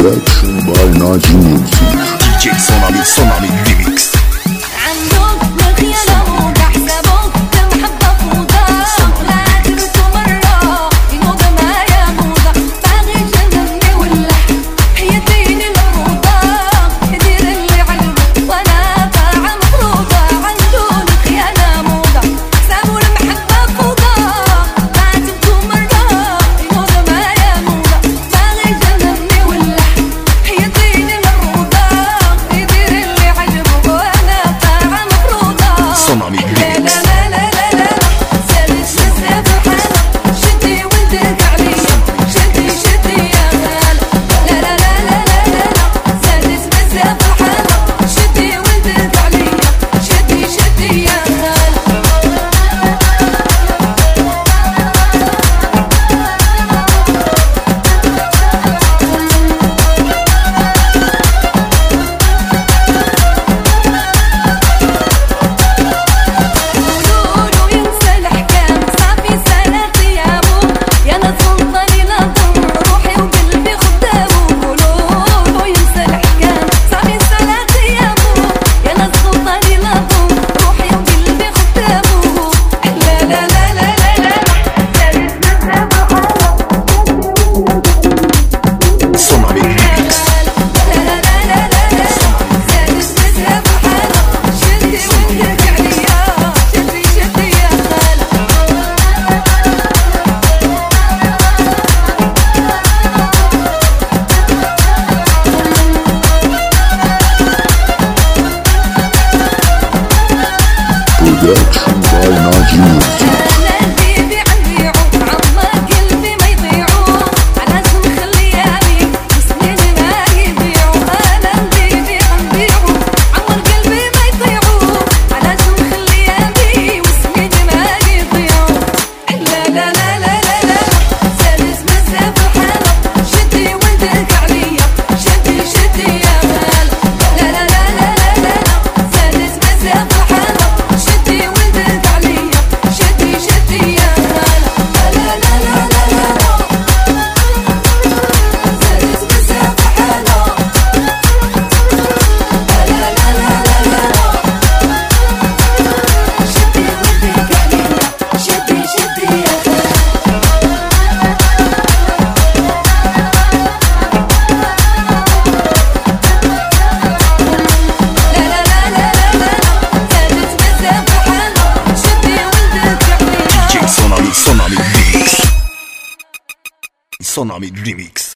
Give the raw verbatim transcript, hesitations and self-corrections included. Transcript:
Production by Naji Music. دي جي صنامي صنامي ريميكس. عندك مخيلة موضة حسابك محبة فوضى لا درتو مرة ينوض معايا موضة باغي جنبني ولا هي ديني المروضة يدير اللي علمه وانا طاعة مفروضة عنده الخيانة موضة حسابه المحبة فوضى لا درتو مرة ينوض معايا موضة باغي جنبني ولا هي ديني المروضة يدير اللي علمه وانا طاعة مفروضة صنامي ريميكس. Production by Naji Music. صنامي ريميكس. صنامي ريميكس.